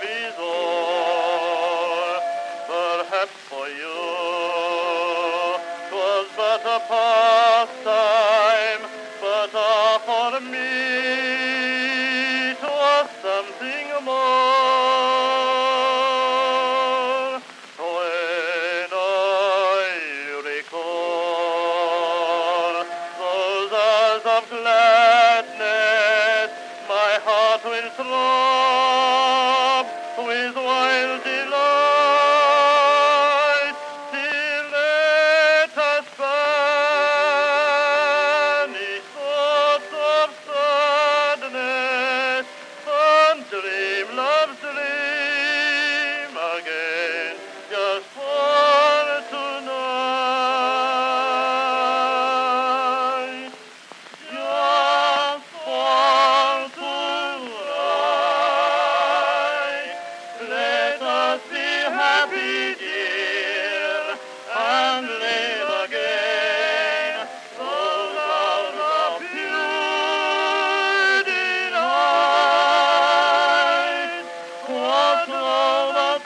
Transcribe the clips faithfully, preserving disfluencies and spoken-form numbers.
is all. Perhaps for you 'twas but a pastime, but ah, for me 'twas something more. When I recall those hours of gladness, my heart will throb with wild delight. Still let us banish thoughts of sadness and dream love's dream again, just for tonight. Just for tonight. Let us be happy, dear, and live again those hours of pure delight. What all the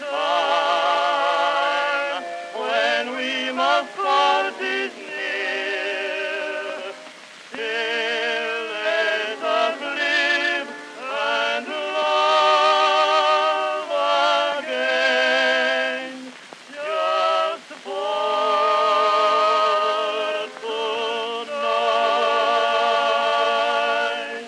time when we must part is near. Still let us live and love again, just for tonight.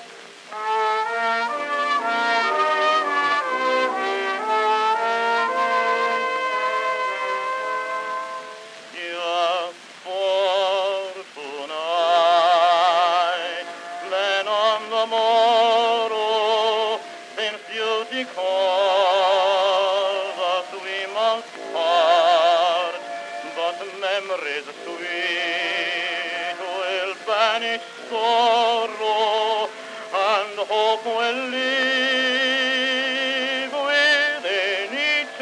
Just for tonight. Then on the morrow, since duty calls us, we must part. But memories sweet will banish sorrow, and hope will live within each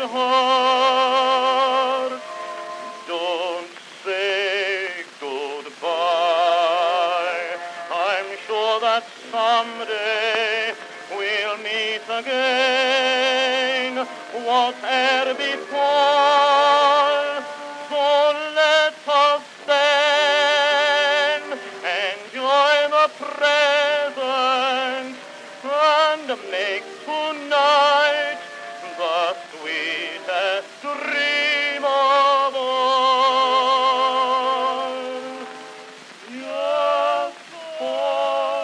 heart. Don't say goodbye. I'm sure that someday we'll meet again, whate'er befall. So let us then enjoy the present and make tonight the sweetest dream of all. Just for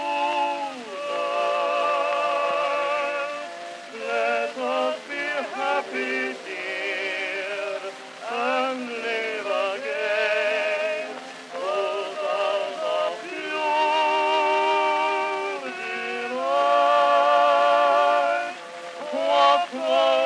tonight. Let us be happy, dear, and live again those hours of pure delight. What was